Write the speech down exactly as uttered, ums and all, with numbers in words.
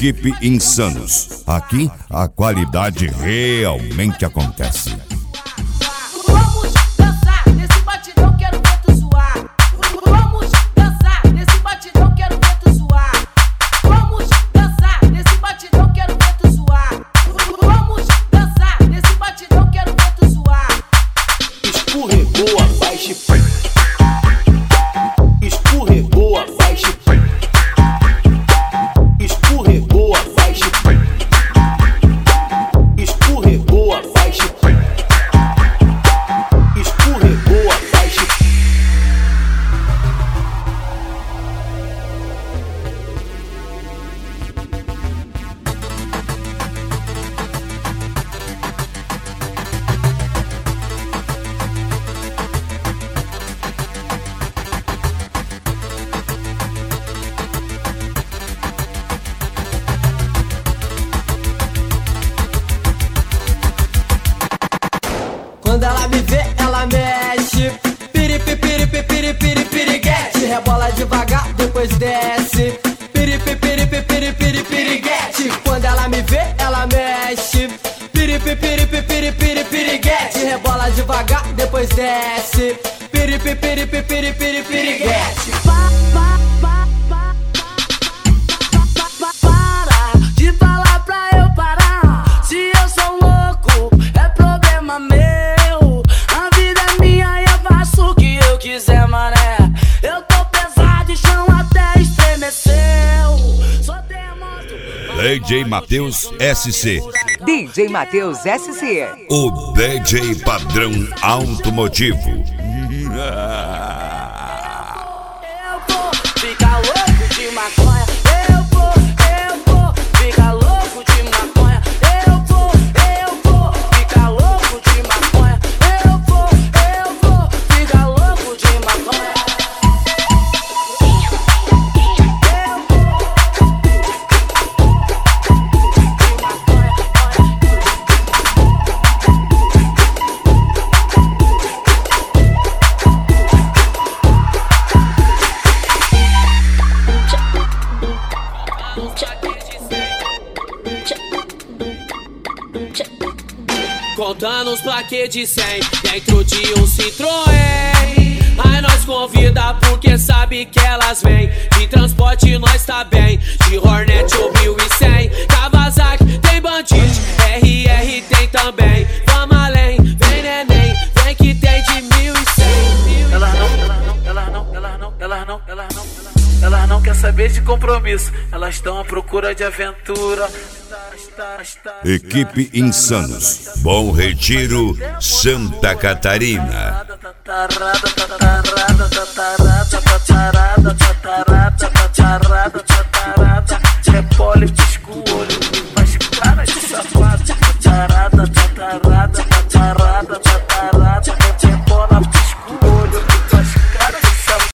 Equipe Insanos. Aqui a qualidade realmente acontece. Vamos dançar nesse batidão, quero ver tu suar. Vamos dançar nesse batidão, quero ver tu suar. Vamos dançar nesse batidão, quero ver tu suar. Vamos dançar nesse batidão, quero ver tu suar. Escorregou, abaixe. Escorregou, abaixe. Escorregou, abaixe. Escorregou, abaixe. Escorregou, abaixe. Quando ela me vê, ela mexe. Piripi, piripi, piripi, piriguete. Rebola devagar, depois desce. Piripi, piripi, piripi, piriguete. Quando ela me vê, ela mexe. Piripi, piripi, piripi, piriguete. Rebola devagar, depois desce. Piripi, piripi, piripi, piriguete. Para de falar pra eu parar. Se eu sou louco, é problema meu. A vida é minha e eu faço o que eu quiser, mané. Eu tô pesado e chão até estremeceu. Só demonstro. D J Matheus S C. D J Matheus S C. O D J padrão automotivo. Eu vou ficar louco de maconha. Eu vou, eu vou ficar louco de maconha. Eu vou, eu vou ficar louco de maconha. Eu vou, eu vou ficar louco de maconha. Contando os plaquês de cem dentro de um Citroën. Aí nós convida porque sabe que elas vêm. De transporte nós tá bem. De Hornet ou mil e cem. Kawasaki tem Bandit, R R tem também. Vamos além, vem neném, vem que tem de mil e cem. Elas não, elas não, elas não, elas não, elas não, elas não, elas não quer saber de compromisso. Elas estão à procura de aventura. Equipe Insanos. Bom Retiro, Santa Catarina. Tatarada, tatarada, tatarada, tatarada, tatarada, tatarada.